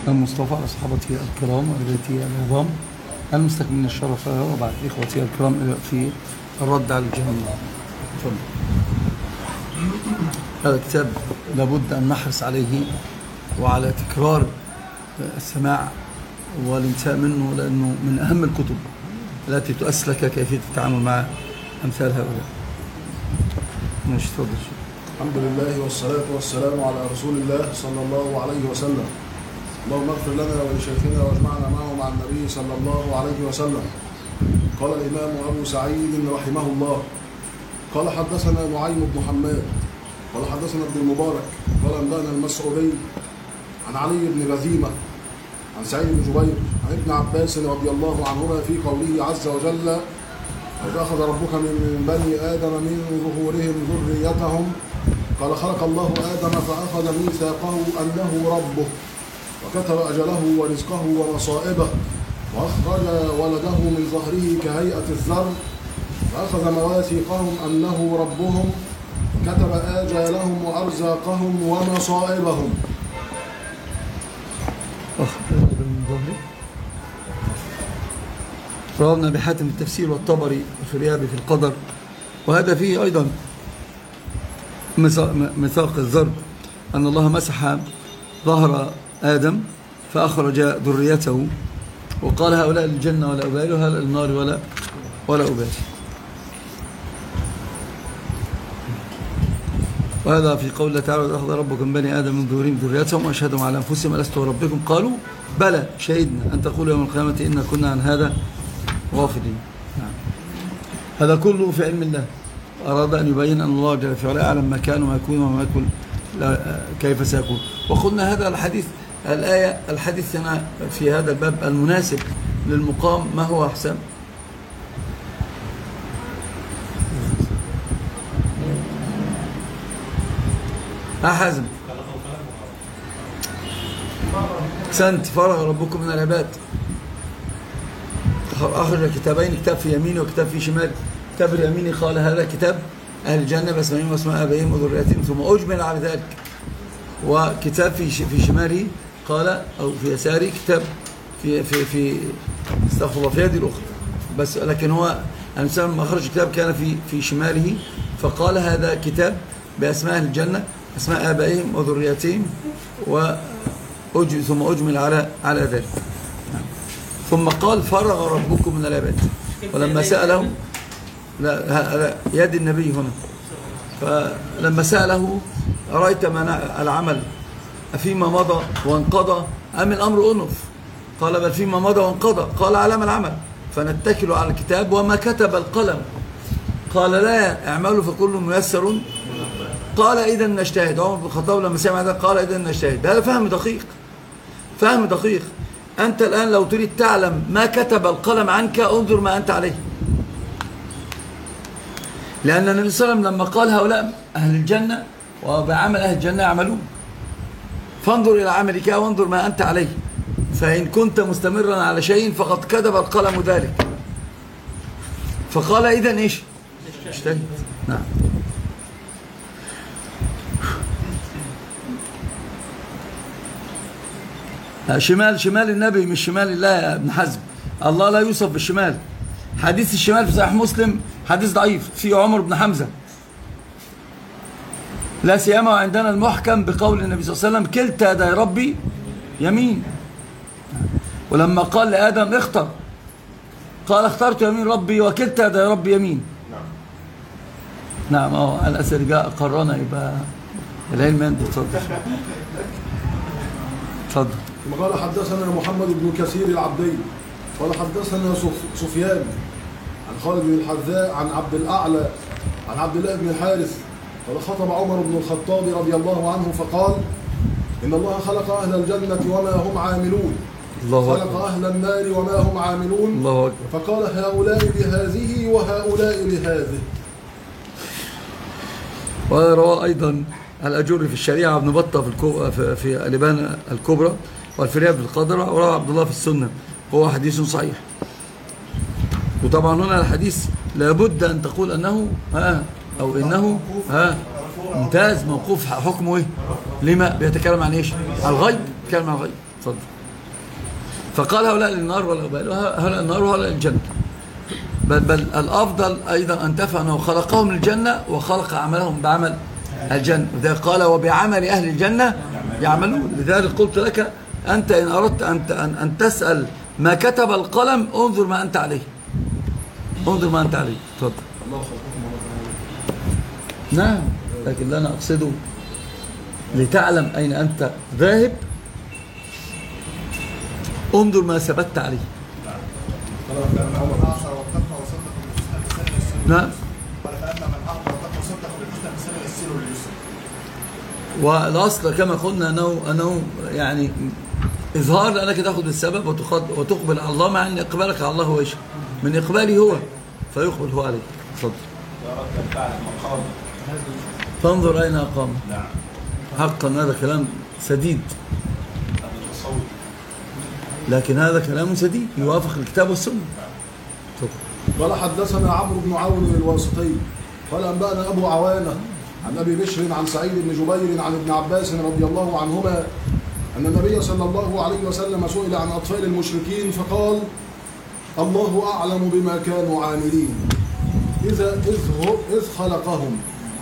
المصطفى أصحابته الكرام وأهلته العظام المستكملين الشرف وبعد إخوتي الكرام في الرد على الجهنم. هذا الكتاب لابد أن نحرص عليه وعلى تكرار السماع والانتهاء منه، لأنه من أهم الكتب التي تؤسلك كيفية التعامل مع أمثال هؤلاء. ماشي، تفضل. الحمد لله والصلاة والسلام على رسول الله صلى الله عليه وسلم. اللهم اغفر لنا ولشيخنا واجمعنا معه مع النبي صلى الله عليه وسلم. قال الإمام أبو سعيد رحمه الله: قال حدثنا نعيم بن حماد قال حدثنا ابن المبارك قال أنبأنا المسعودي عن علي بن بذيمة عن سعيد بن جبير عن ابن عباس رضي الله عنهما في قوله عز وجل: إذ أخذ ربك من بني آدم من ظهورهم ذريتهم قال خلق الله آدم فأخذ ميثاقه أنه ربه وكتب أجله ورزقه ومصائبه وأخرج ولده من ظهره كهيئة الذر فأخذ مواثيقهم أنه ربهم وكتب آجالهم وأرزاقهم ومصائبهم. رواه ابن أبي حاتم التفسير والطبري والفريابي في القدر، وهذا فيه أيضا ميثاق الذر، أن الله مسح ظهر آدم فأخرج ذريته وقال هؤلاء الجنة ولا أبالي وهؤلاء النار ولا أبالي. وهذا في قول الله تعالى: أخذ ربك من بني آدم من ظهورهم ذريتهم وأشهدهم على أنفسهم ألست بربكم قالوا بلى شهدنا أن تقولوا يوم القيامة إنا كنا عن هذا غافلين. هذا كله في علم الله، أراد أن يبين أن الله جل في علاه أعلم ما كان وما يكون وما يكون كيف سيكون. وقلنا هذا الحديث هنا في هذا الباب المناسب للمقام ما هو أحسن؟ حزم سنت فرغ ربكم من العباد، أخرج كتابين، كتاب في يمينه وكتاب في شماله. كتاب اليميني قال هذا كتاب أهل الجنة بأسمائهم وأسماء آبائهم وذرياتهم ثم أجمل على ذلك، وكتاب في شماله قال أو في يساره كتاب في استغفر الله في يدي الأخرى بس، لكن هو الإنسان لما أخرج كتاب كان في شماله فقال هذا كتاب بأسماء أهل الجنة أسماء آبائهم وذرياتهم ثم أجمل على ذلك. ثم قال فرغ ربكم من العباد، ولما سألهم لا يد النبي هنا، فلما سأله أرأيت ما العمل أفيما مضى وانقضى أم الأمر أنف؟ قال بل فيما مضى وانقضى. قال علم العمل فنتكل على الكتاب وما كتب القلم. قال لا اعملوا فكل ميسر. قال إذا نجتهد. عمر بن الخطاب لما سمع هذا قال إذا نجتهد. هذا فهم دقيق. أنت الآن لو تريد تعلم ما كتب القلم عنك انظر ما أنت عليه، لأن النبي صلى الله عليه وسلم لما قال هؤلاء أهل الجنة وبعمل أهل الجنة يعملون، فانظر إلى عملك وانظر ما أنت عليه، فإن كنت مستمرا على شيء فقد كتب القلم ذلك. فقال إذن إيش؟ اجتهد. نعم. شمال النبي مش شمال الله يا ابن حزم. الله لا يوصف بالشمال. حديث الشمال في صحيح مسلم حديث ضعيف في عمر بن حمزة، لا سيما وعندنا المحكم بقول النبي صلى الله عليه وسلم كلتا يدي ربي يمين. ولما قال لآدم اختر قال اخترت يمين ربي وكلتا يدي ربي يمين. نعم. الأسئلة جاء قرنا يبقى العلم عنده. تفضل. ثم قال حدثنا محمد بن كثير العبدي قال حدثنا سفيان عن خالد بن الحذاء عن عبد الأعلى عن عبد الله بن الحارث قال خطب عمر بن الخطاب رضي الله عنه فقال إن الله خلق أهل الجنة وما هم عاملون، خلق أهل النار وما هم عاملون، الله أكبر. فقال هؤلاء لهذه وهؤلاء لهذه. وروى أيضا الأجر في الشريعة ابن بطة في الإبانة الكبرى والفريابي في القدر، وروى عبد الله في السنة، هو حديث صحيح. وطبعا هنا الحديث لابد أن تقول أنه أو إنه ممتاز موقوف. حكمه إيه؟ لما بيتكلم عن إيش؟ على الغيب. بيتكلم عن الغيب. اتفضل. فقال هؤلاء للنار هؤلاء النار وهؤلاء الجنة. بل الأفضل أيضا أن تفهم أنه خلقهم للجنة وخلق عملهم بعمل الجنة. لذلك قال وبعمل أهل الجنة يعملون. لذلك قلت لك أنت إن أردت أن تسأل ما كتب القلم انظر ما أنت عليه. انظر ما أنت عليه. تفضل. نعم، لكن اللي أنا أقصده لتعلم أين أنت ذاهب انظر ما ثبت عليه. نعم. والأصل كما قلنا أنه يعني إظهار لأنك تأخذ السبب وتقبل على الله، مع أن إقبالك على الله هو إيش؟ من إقباله هو فيقبل هو عليك. تفضل. فانظر أين أقام. حقا هذا كلام سديد، لكن هذا كلام سديد يوافق الكتاب والسنة. قال حدثنا عمرو بن عون الواسطي قال أنبأنا أبو عوانة عن أبي بشر عن سعيد بن جبير عن ابن عباس رضي الله عنهما أن النبي صلى الله عليه وسلم سئل عن أطفال المشركين فقال الله أعلم بما كانوا عاملين إذ خلقهم.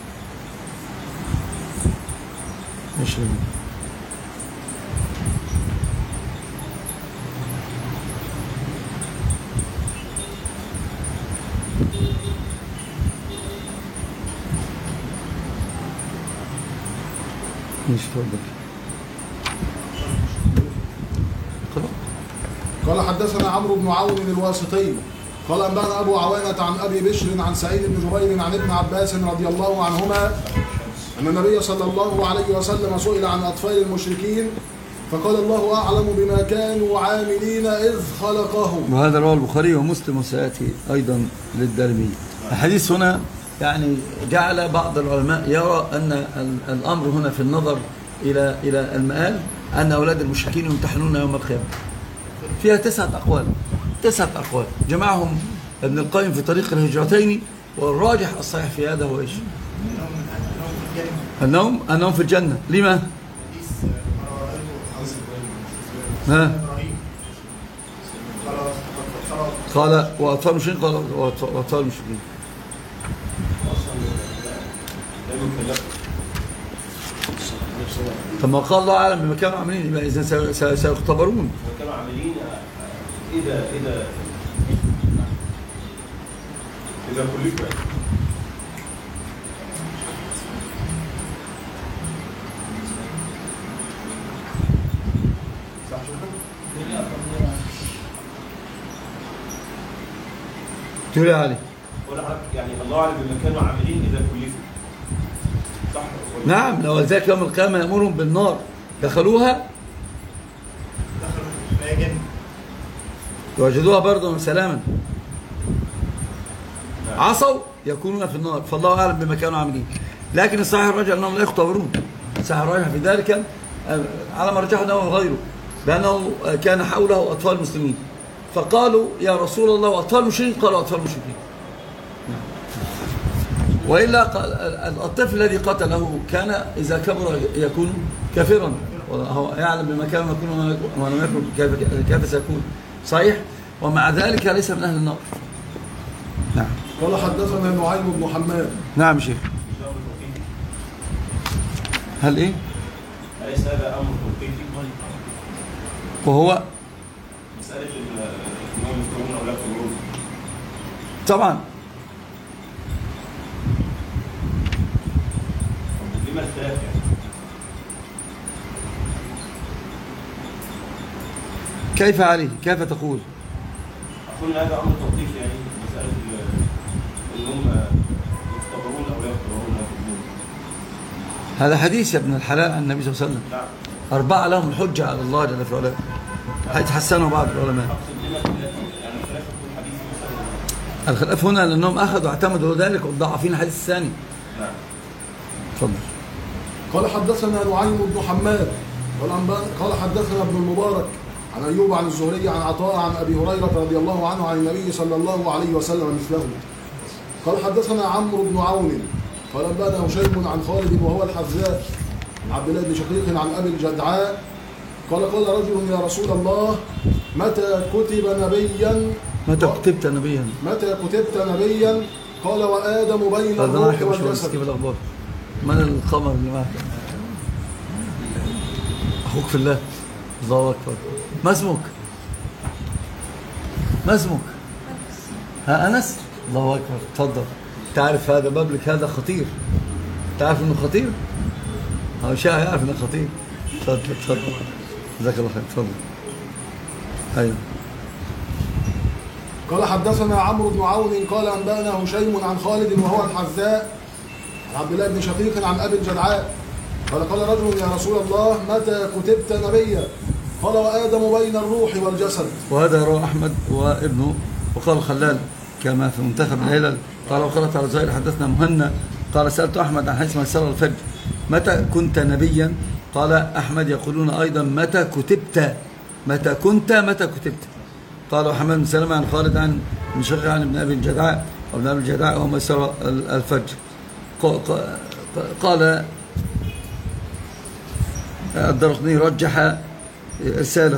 قال حدثنا عمرو بن عون الواسطي قال أنبأنا أبو عوانة عن أبي بشر عن سعيد بن جبير عن ابن عباس رضي الله عنهما أن النبي صلى الله عليه وسلم سئل عن أطفال المشركين فقال الله أعلم بما كانوا عاملين إذ خلقهم. وهذا رواه البخاري ومسلم وسيأتي أيضا للدارمي. الحديث هنا يعني جعل بعض العلماء يرى أن الأمر هنا في النظر إلى المآل أن أولاد المشركين يمتحنون يوم القيامة. فيها 9 أقوال جمعهم ابن القيم في طريق الهجرتين، والراجح الصحيح في هذا هو إيش؟ أنهم في الجنة. لما؟ قال وأطفال المشركين. قال وأطفال المشركين. ثم قال الله أعلم بما كانوا عاملين، يبقى إذن سيختبرون. كانوا عاملين إذا كلفوا تقول يا علي يعني الله أعلم بما كانوا عاملين إذا كلفوا. صح. نعم، لو ذاك يوم القيامة يأمرهم بالنار دخلوها وجدوها برضا وسلاما، عصوا يكونون في النار، فالله أعلم بما كانوا عاملين. لكن الصحيح الراجح أنهم لا يختبرون. الصحيح الراجح في ذلك على ما رجحه نووي وغيره بأنه كان حوله أطفال مسلمين فقالوا يا رسول الله وأطفال المشركين، قالوا أطفال المشركين. وإلا الطفل الذي قتله كان إذا كبر يكون كافرا، وهو يعلم بما كان يكون ولم يكن كيف سيكون. صحيح. ومع ذلك ليس من أهل النار. نعم. قال حدثنا نعيم بن حماد. نعم شيخ. هل إيه؟ أليس هذا أمر توقيفي؟ وهو مسألة الإمام يكونون أو لا يكونون. طبعا. لما اختلاف يعني؟ كيف عليه؟ كيف تقول؟ أقول هذا أمر توقيفي يعني مسألة أنهم يختبرون أو لا يختبرون. هذا حديث يا ابن الحلال عن النبي صلى الله عليه وسلم. نعم. 4 لهم الحجة على الله جل في علاه. حسنوا بعض العلماء. الخلاف هنا لأنهم أخذوا واعتمدوا ذلك والضعفين الحديث الثاني. نعم. تفضل. قال حدثنا نعيم بن حماد قال حدثنا ابن المبارك عن أيوب عن الزهري عن عطاء عن أبي هريرة رضي الله عنه عن النبي صلى الله عليه وسلم مثله. قال حدثنا عمرو بن عون قال أنبأنا هشيم عن خالد وهو الحذاء عبد الله بن شقيق عن أبي الجدعاء قال رجل يا رسول الله متى كتب نبيا؟ متى كتبت نبيا؟ متى كتبت نبيا؟ قال وآدم بين الروح والجسد. كيف الأخبار؟ من القمر اللي معك؟ أخوك في الله. الله أكبر. ما اسمك؟ ما اسمك؟ ها أنس؟ الله أكبر. تفضل. تعرف هذا مبلغ هذا خطير. تعرف إنه خطير؟ هو شاعر يعرف إنه خطير. تفضل تفضل. جزاك الله خير. تفضل. أيوه. قال حدثنا عمرو بن عون قال أنبأنا هشيم عن خالد وهو الحذاء عن عبد الله بن شقيق عن أبي الجدعاء قال رجل يا رسول الله متى كتبت نبيا؟ قال وآدم بين الروح والجسد. وهذا رواه أحمد وابنه. وقال الخلال كما في منتخب العلل قال وقالت على زهير حدثنا مهنا قال سألت أحمد عن حيث ميسر الفجر متى كنت نبيا؟ قال أحمد يقولون أيضا متى كتبت؟ متى كنت؟ متى كتبت؟ قال وحماد بن سلمة عن خالد عن شقيق عن ابن أبي الجدعاء وابن أبي الجدعاء وهو ميسر الفجر. قال الدرقطني رجح إرساله.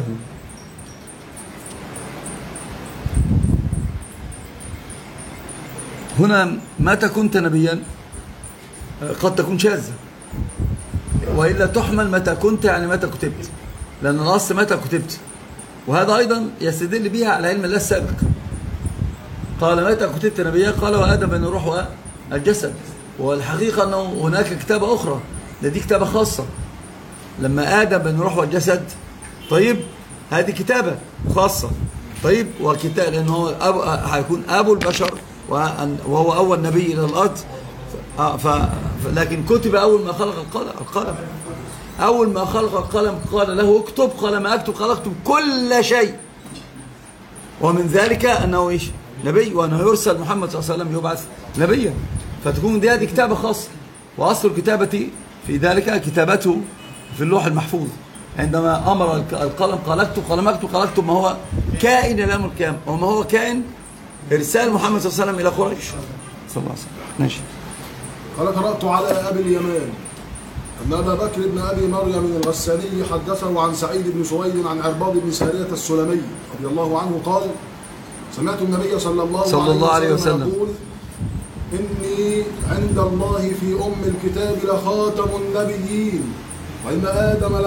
هنا متى كنت نبيا قد تكون شاذة وإلا تحمل متى كنت يعني متى كتبت، لأن الأصل متى كتبت، وهذا أيضا يستدل بها على علم الله السابق. قال متى كتبت نبيا؟ قال وآدم بين الروح والجسد. والحقيقة أنه هناك كتابة أخرى، دي كتابة خاصة لما آدم بين الروح والجسد. طيب هذه كتابة خاصة. طيب وكتاب لأنه هيكون أبو البشر وهو أول نبي إلى الأرض. لكن كتب أول ما خلق القلم. أول ما خلق القلم قال له اكتب، قال ما أكتب، قال اكتب كل شيء. ومن ذلك أنه إيش؟ نبي، وأنه يرسل محمد صلى الله عليه وسلم يبعث نبيا. فتكون دي هذه كتابة خاصة. وأصل الكتابة في ذلك كتابته في اللوح المحفوظ عندما أمر القلم قال اكتب، قال ما اكتب، قال اكتب ما هو كائن إلى يوم القيامة. وما هو كائن؟ إرسال محمد صلى الله عليه وسلم إلى قريش صلى الله عليه وسلم. ماشي. قال قرأت على أبي اليمان أن أبا بكر بن أبي مريم الغساني حدثه عن سعيد بن سويد عن عرباض بن سارية السلمي رضي الله عنه قال سمعت النبي صلى الله عليه وسلم يقول إني عند الله في أم الكتاب لخاتم النبيين وإن آدم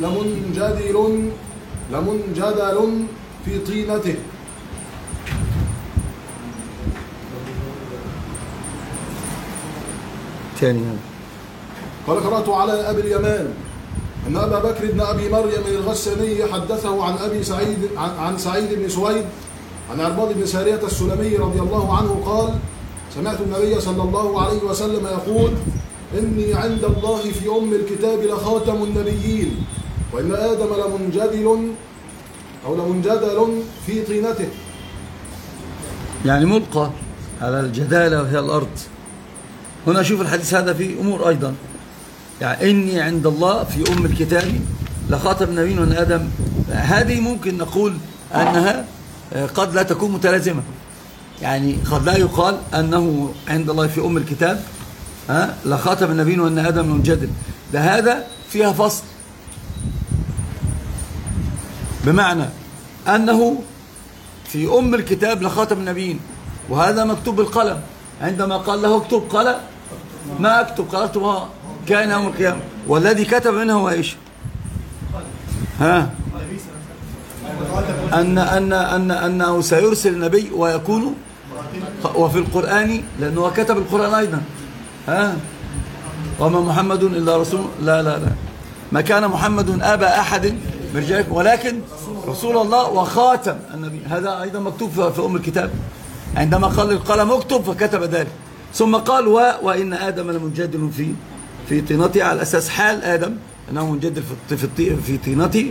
لمنجدل في طينته. ثاني قال قرأت على أبي اليمان أن أبا بكر بن أبي مريم الغساني حدثه عن سعيد بن سويد عن عرباض بن سارية السلمي رضي الله عنه قال سمعت النبي صلى الله عليه وسلم يقول إني عند الله في أم الكتاب لخاتم النبيين وإن آدم لمنجدل في طينته. يعني ملقى على الجدالة وهي الأرض. هنا شوف الحديث هذا فيه أمور أيضا. يعني إني عند الله في أم الكتاب لخاتم النبيين وأن آدم، هذه ممكن نقول أنها قد لا تكون متلازمة. يعني قد لا يقال أنه عند الله في أم الكتاب لخاتم النبيين وأن آدم منجدل، ده هذا فيها فصل، بمعنى أنه في أم الكتاب لخاتم النبيين وهذا مكتوب بالقلم. عندما قال له اكتب قال ما أكتب، قال اكتب كائن يوم القيامة. والذي كتب منه هو إيش؟ أنه سيرسل النبي ويكون وفي القرآن، لأنه كتب القرآن أيضا. وما محمد إلا رسول، لا ما كان محمد أبا أحد من رجالكم ولكن رسول الله وخاتم النبي. هذا أيضا مكتوب في أم الكتاب. عندما قال القلم اكتب فكتب ذلك، ثم قال وإن آدم لمنجدل في طينته، على أساس حال آدم أنه منجدل في طينته.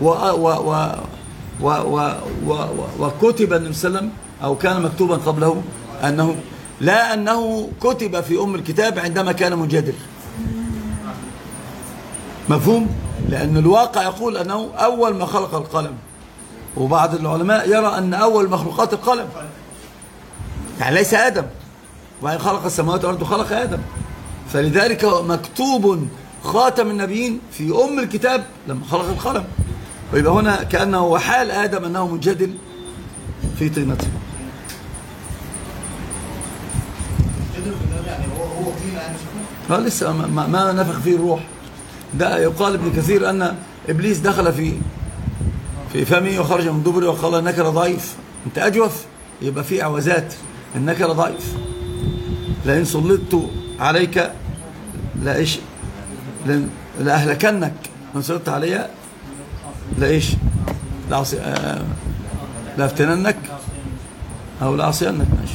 وكتب النبي صلى الله عليه وسلم أو كان مكتوبا قبله أنه لا أنه كتب في أم الكتاب عندما كان منجدل. مفهوم؟ لأن الواقع يقول أنه أول ما خلق القلم، وبعض العلماء يرى أن أول مخلوقات القلم، يعني ليس آدم، وإن خلق السماوات والأرض خلق آدم. فلذلك مكتوب خاتم النبيين في أم الكتاب لما خلق القلم. ويبقى هنا كأنه وحال آدم أنه منجدل في طينته. يعني هو طينة يعني لسه ما نفخ فيه الروح. ده يقال ابن كثير أن إبليس دخل في فمه وخرج من دبره وقال إنك لضعيف، أنت أجوف، يبقى في عوزات، إنك لضعيف، لئن سلطت عليك لأهلكنك، من سلطت علي لأفتننك أو لأعصينك. ماشي.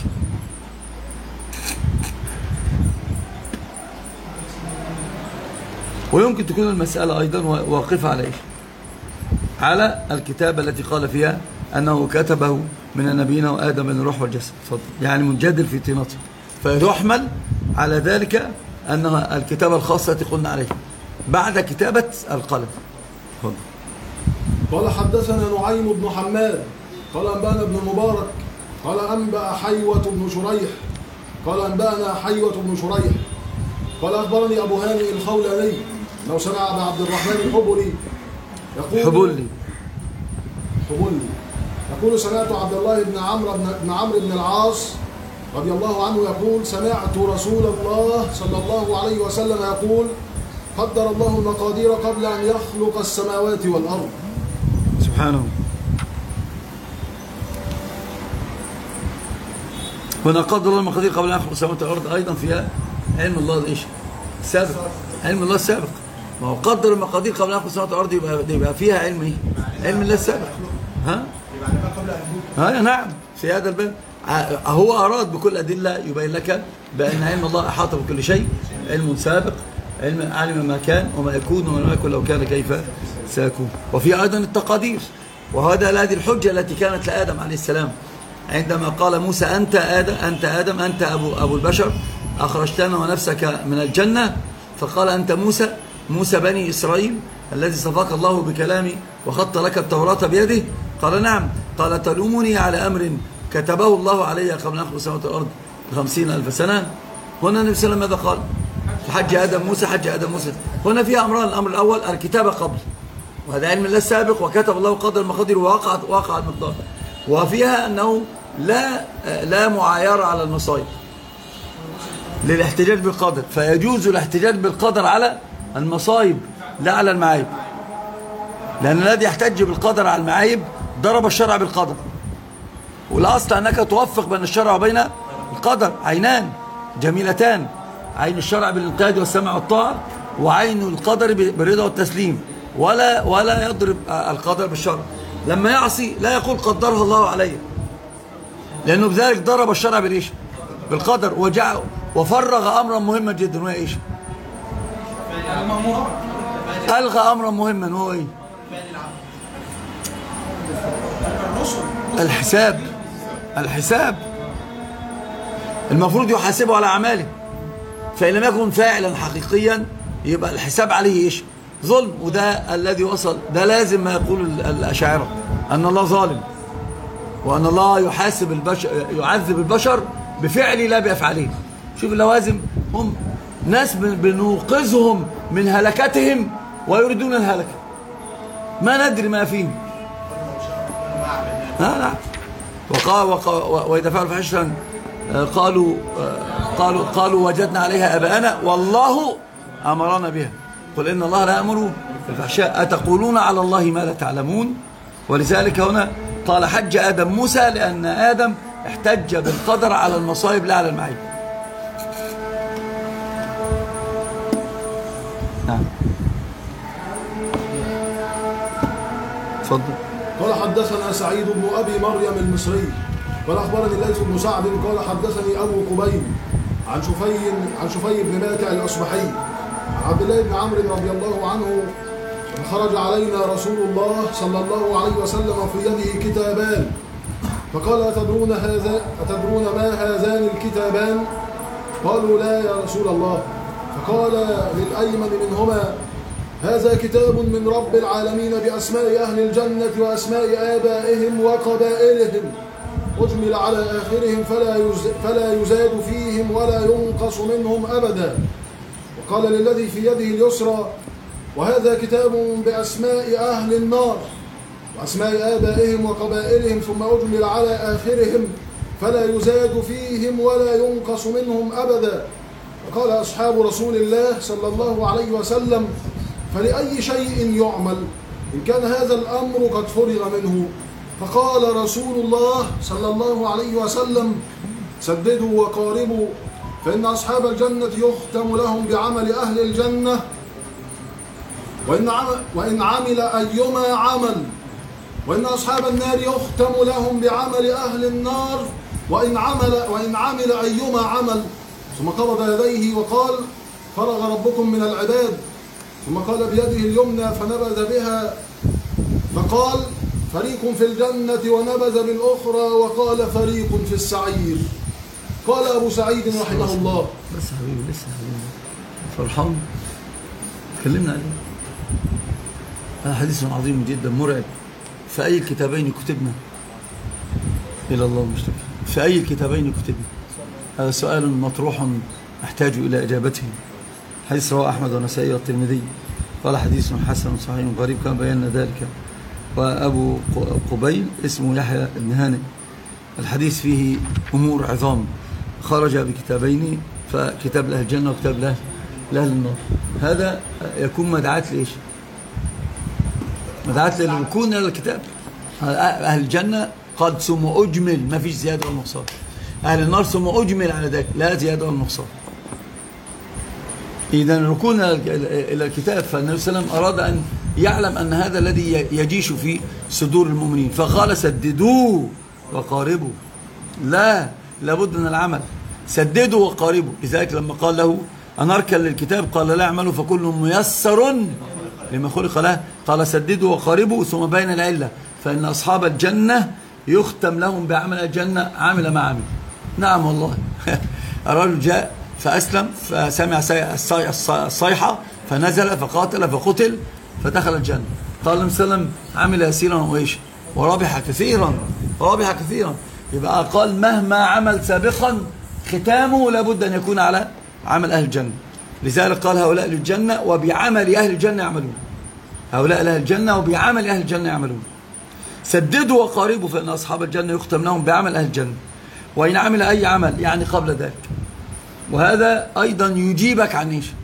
ويمكن تكون المسألة أيضا واقفة على على الكتابة التي قال فيها أنه كتبه من النبيين وآدم من الروح والجسد. يعني منجدل في طينته، فيحمل على ذلك أنها الكتابة الخاصة التي قلنا عليها بعد كتابة القلم. قال حدثنا نعيم بن حماد قال أنبأنا ابن المبارك قال أنبأ حيوة بن شريح قال أنبأنا حيوة بن شريح قال أخبرني أبو هانئ الخولاني لو سمع أبا عبد الرحمن الحبلي يقول سمعت عبد الله بن عمرو بن العاص رضي الله عنه يقول سمعت رسول الله صلى الله عليه وسلم يقول قدر الله المقادير قبل أن يخلق السماوات والأرض. سبحانه. هنا قدر الله المقادير قبل أن يخلق السماوات والأرض أيضا فيها علم الله السابق، علم الله السابق. ما هو قدر المقادير قبل أن يخلق السماوات والأرض يبقى فيها علم علم الله السابق. نعم. في هذا الباب هو أراد بكل أدلة يبين لك بأن علم الله أحاط بكل شيء، علم سابق، علم ما كان وما يكون وما يكون لو كان كيف سيكون. وفي أيضا التقادير، وهذا هذه الحجة التي كانت لآدم عليه السلام عندما قال موسى أنت آدم أنت أبو البشر أخرجتنا ونفسك من الجنة، فقال أنت موسى بني إسرائيل الذي صفاك الله بكلامي وخط لك التوراة بيده. قال نعم. قال تلومني على أمر كتبه الله علي قبل أن أخلق السماوات والأرض ب50,000 سنة. هنا النبي صلى الله عليه وسلم ماذا قال؟ حج آدم موسى. هنا فيها أمران. الأمر الأول الكتابة قبل، وهذا علم الله السابق، وكتب الله قدر المقادير ووقع المقدار. وفيها أنه لا معايرة على المصائب للاحتجاج بالقدر، فيجوز الاحتجاج بالقدر على المصائب لا على المعايب، لأن الذي يحتج بالقدر على المعايب ضرب الشرع بالقدر. والأصل أنك توفق بين الشرع وبين القدر، عينان جميلتان، عين الشرع بالانقياد والسمع والطاعة، وعين القدر بالرضا والتسليم، ولا يضرب القدر بالشرع. لما يعصي لا يقول قدرها الله عليه، لأنه بذلك ضرب الشرع بالقدر وفرغ أمرا مهما جدا، وهو إيش؟ ألغى أمرا مهما، وهو إيه؟ الحساب. المفروض يحاسبه على أعماله، فإن لم يكن فاعلا حقيقيا يبقى الحساب عليه إيش؟ ظلم. وده الذي وصل، ده لازم ما يقول الأشاعرة أن الله ظالم، وأن الله يعذب البشر بفعله لا بأفعاله. شوف اللوازم، هم ناس بنوقظهم من هلكتهم ويريدون الهلكة، ما ندري ما فيهم. لا. وإذا فعلوا فحشة قالوا وجدنا عليها آباءنا والله أمرنا بها، قل إن الله لا يأمر بالفحشاء أتقولون على الله ما لا تعلمون. ولذلك هنا قال حج آدم موسى، لأن آدم احتج بالقدر على المصائب لا على المعايب. نعم. تفضل. قال حدثنا سعيد بن أبي مريم المصري قال أخبرني الليث بن سعد قال حدثني أبو قبيل عن شفي بن ماتع الأصبحي عن عبد الله بن عمرو رضي الله عنه خرج علينا رسول الله صلى الله عليه وسلم في يده كتابان، فقال أتدرون ما هذان الكتابان؟ قالوا لا يا رسول الله. فقال للأيمن منهما هذا كتاب من رب العالمين بأسماء أهل الجنة وأسماء آبائهم وقبائلهم، أجمل على آخرهم فلا يزاد فيهم ولا ينقص منهم أبدا. وقال للذي في يده اليسرى وهذا كتاب بأسماء أهل النار وأسماء آبائهم وقبائلهم ثم أجمل على آخرهم فلا يزاد فيهم ولا ينقص منهم أبدا. وقال أصحاب رسول الله صلى الله عليه وسلم: فلأي شيء يعمل إن كان هذا الأمر قد فرغ منه؟ فقال رسول الله صلى الله عليه وسلم: سددوا وقاربوا، فإن أصحاب الجنة يختم لهم بعمل أهل الجنة، وإن عمل أيما عمل، وإن أصحاب النار يختم لهم بعمل أهل النار، وإن عمل أيما عمل. ثم قبض يديه وقال: فرغ ربكم من العباد. ثم قال بيده اليمنى فنبذ بها فقال: فريق في الجنة، ونبذ بالأخرى وقال: فريق في السعير. قال أبو سعيد رحمه الله: بس حبيبي لسه حبيبي فرحان كلمنا عليه. هذا حديث عظيم جدا مرعب. في أي الكتابين كتبنا؟ إلى الله المشتكى. في أي الكتابين كتبنا؟ هذا سؤال مطروح نحتاج إلى إجابته. حديث رواه أحمد والنسائي والترمذي، قال حديث حسن صحيح غريب كما بينا ذلك. وأبو قبيل اسمه يحيى بن هانئ. الحديث فيه أمور عظام، خرج بكتابين، فكتاب لأهل الجنة وكتاب لأهل النار. هذا يكون مدعاة لإيش؟ مدعاة للركون إلى الكتاب. أهل الجنة قد ثم أجمل، ما فيش زيادة ولا نقصان. أهل النار ثم أجمل على ذلك، لا زيادة ولا نقصان. إذا الركون إلى الكتاب، فالنبي صلى الله عليه وسلم أراد أن يعلم أن هذا الذي يجيش في صدور المؤمنين، فقال: سددوا وقاربوا. لا، لابد من العمل. سددوا وقاربوا. لذلك لما قال له: أنا أركن للكتاب، قال: لا أعمل فكل ميسر لما خلق له. قال: سددوا وقاربوا، ثم بين العلة، فإن أصحاب الجنة يختم لهم بعمل الجنة عامل ما عمل. نعم والله. الرجل جاء فأسلم، فسمع الصيحة فنزل فقاتل فقتل فدخل الجنة. قال النبي صلى الله عليه وسلم: عمل يسيرا وإيش وربح كثيرا، وربح كثيرا. يبقى قال مهما عمل سابقا ختامه لابد أن يكون على عمل أهل الجنة. لذلك قال: هؤلاء للجنة وبعمل أهل الجنة يعملون. هؤلاء لأهل الجنة وبعمل أهل الجنة يعملون. سددوا وقاربوا، فإن أصحاب الجنة يختم لهم بعمل أهل الجنة، وإن عمل أي عمل يعني قبل ذلك. وهذا أيضا يجيبك عن إيش؟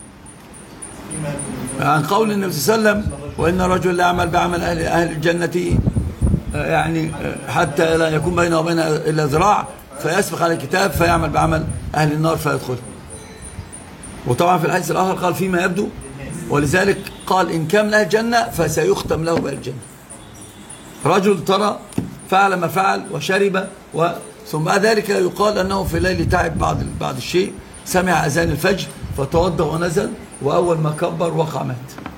عن قول النبي صلى الله عليه وسلم: وإن الرجل لا يعمل بعمل أهل الجنة يعني حتى لا يكون بينه وبينها إلا ذراع، فيسبق على الكتاب فيعمل بعمل أهل النار فيدخل. وطبعا في الحديث الآخر قال: فيما يبدو. ولذلك قال: إن كان له الجنة فسيختم له بأهل الجنة. رجل ترى فعل ما فعل وشرب، ثم بعد ذلك يقال أنه في الليل تعب بعض الشيء، سمع أذان الفجر فتوضأ ونزل، وأول ما كبر وقع مات.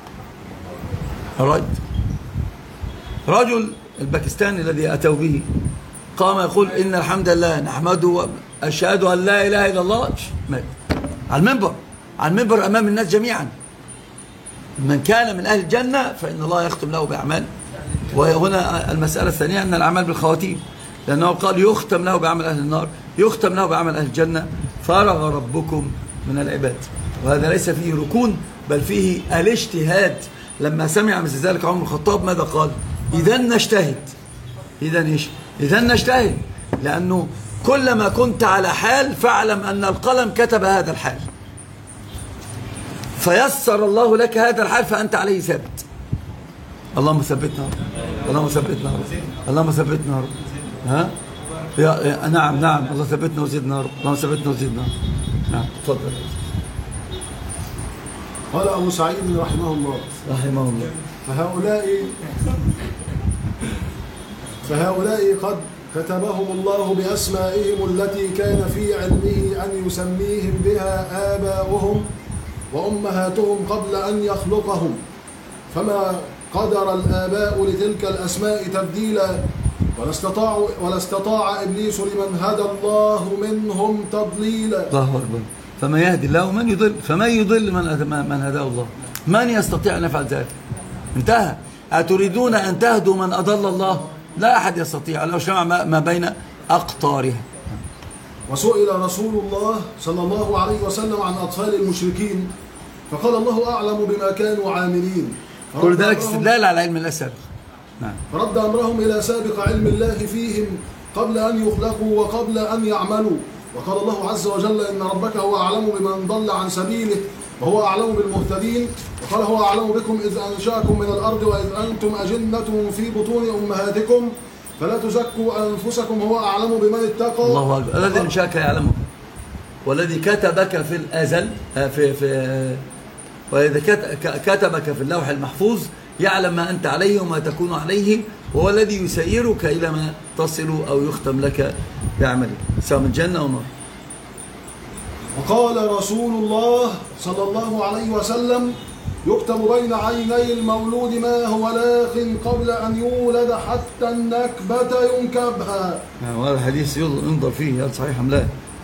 رجل الباكستاني الذي أتوا به قام يقول: إن الحمد لله نحمده وأشهد أن لا إله إلا الله، مات على المنبر أمام الناس جميعا. من كان من أهل الجنة فإن الله يختم له بأعمال. وهنا المسألة الثانية أن الأعمال بالخواتيم، لأنه قال: يختم له بعمل أهل النار، يختم له بعمل أهل الجنة. فرغ ربكم من العباد. وهذا ليس فيه ركون، بل فيه الاجتهاد. لما سمع مثل ذلك عمر الخطاب ماذا قال؟ إذا نجتهد. إذا إيش؟ إذا نجتهد، لأنه كلما كنت على حال فاعلم أن القلم كتب هذا الحال، فيسر الله لك هذا الحال فأنت عليه ثابت. اللهم ثبتنا، اللهم ثبتنا، اللهم ثبتنا. ها؟ نعم الله ثبتنا وزدنا، اللهم ثبتنا وزدنا. نعم تفضل. قال أبو سعيد رحمه الله: فهؤلاء قد كتبهم الله بأسمائهم التي كان في علمه أن يسميهم بها آباؤهم وأمهاتهم قبل أن يخلقهم، فما قدر الآباء لتلك الأسماء تبديلا، ولا استطاع إبليس لمن هدى الله منهم تضليلا. الله أكبر. فما يهدي الله من يضل، فمن يضل من هداه الله. من يستطيع أن يفعل ذلك؟ انتهى. أتريدون أن تهدوا من أضل الله؟ لا أحد يستطيع لو جمع ما بين أقطارها. وسئل رسول الله صلى الله عليه وسلم عن أطفال المشركين فقال: الله أعلم بما كانوا عاملين. كل ذلك استدلال على علم الله السابق. نعم. فرد أمرهم إلى سابق علم الله فيهم قبل أن يخلقوا وقبل أن يعملوا. وقال الله عز وجل إن ربك هو أعلم بمن ضل عن سبيله وهو أعلم بالمهتدين. وقال هو أعلم بكم إذ أنشأكم من الأرض وإذ أنتم أجنة في بطون أمهاتكم فلا تزكوا أنفسكم هو أعلم بمن اتقى. الله أكبر. الذي أنشأك يعلمك والذي كتبك في الأزل وإذا كتبك في اللوح المحفوظ يعلم ما أنت عليه وما تكون عليه، وهو الذي يسيرك إلى ما تصل أو يختم لك بعملك سواء من جنة أو نار. وقال رسول الله صلى الله عليه وسلم يكتب بين عيني المولود ما هو لاق قبل أن يولد حتى النكبة ينكبها. وهذا الحديث ينظر فيه هل صحيح أم لا؟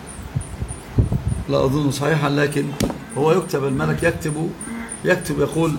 لا أظن صحيحا، لكن هو يكتب، الملك يكتب يقول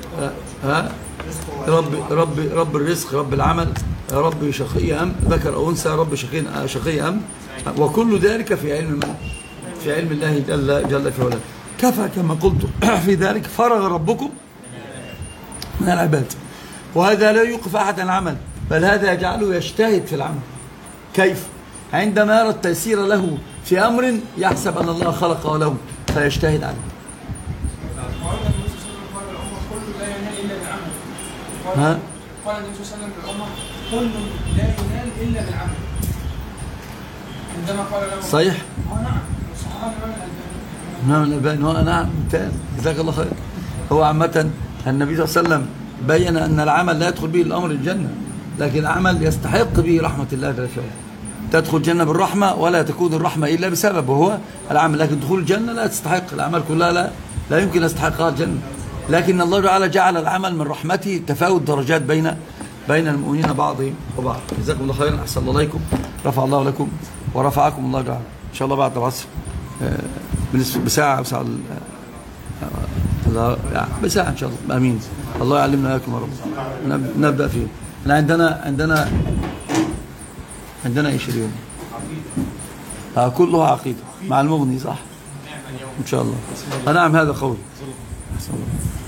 رب الرزق، رب العمل، رب شقي أم ذكر أو أنثى، رب شقي أم، وكل ذلك في علم من؟ في علم الله جل في علاه. كفى كما قلت في ذلك فرغ ربكم من العباد. وهذا لا يوقف أحد عن العمل، بل هذا يجعله يجتهد في العمل. كيف؟ عندما يرى التيسير له في أمر يحسب أن الله خلقه له فيجتهد عنه. ها؟ قال النبي صلى الله عليه وسلم للأمة كل لا ينال إلا بالعمل. عندما قال له صحيح؟ نعم. نعم الألباني نعم ممتاز جزاك الله خير. هو عامة النبي صلى الله عليه وسلم بين أن العمل لا يدخل به الأمر الجنة، لكن العمل يستحق به رحمة الله جل وعلا. تدخل الجنة بالرحمة ولا تكون الرحمة إلا بسبب وهو العمل، لكن دخول الجنة لا تستحق، الأعمال كلها لا يمكن يستحقها الجنة، لكن الله تعالى جعل العمل من رحمته تفاوت درجات بين المؤمنين بعضهم وبعض. جزاكم الله خيرا، أحسن الله إليكم، رفع الله لكم ورفعكم الله تعالى. إن شاء الله بعد العصر بساعة بساعة إن شاء الله. آمين. الله يعلمنا إياكم يا رب. نبدأ فيه. عندنا إيش اليوم؟ كلها عقيدة مع المغني صح؟ إن شاء الله. نعم هذا قولي.